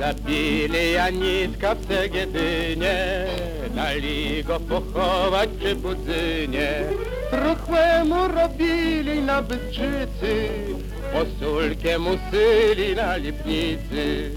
Zabili Janiska w Cegedynie, dali go pochować przy Budzynie. Truchłemu robili na Bystrzycy, posulkiem usyli na Lipnicy.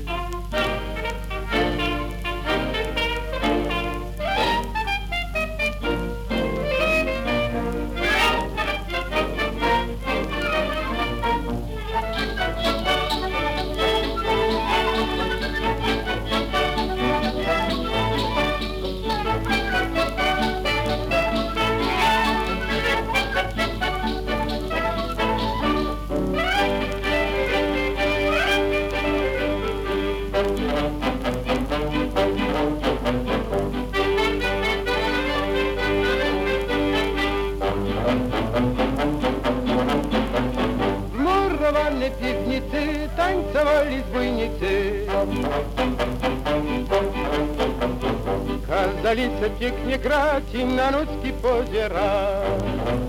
W piwnicy tańcowali zbójnicy. Kazali se pięknie grać i na nóżki pozierać.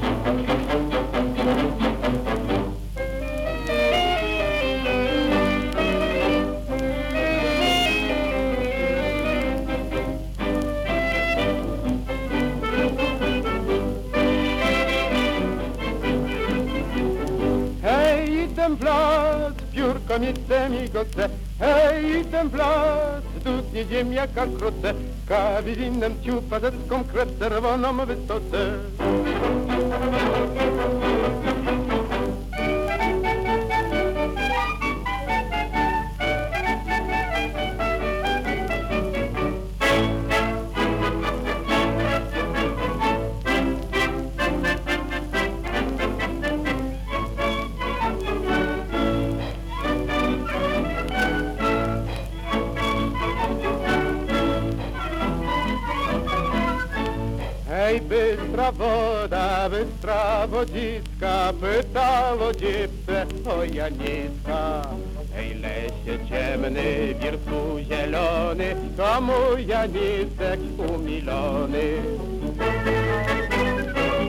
Ten plac, piórko mi go chce. Hej, ten plac, dudnie ziemniaka krótce, kawilinem ciupa zecką krew czerwoną wysoce. Hej, bystra wodziska, pytało dziewczę o Janiska. Hej, lesie ciemny, wirku zielony, to mój Janisek umilony.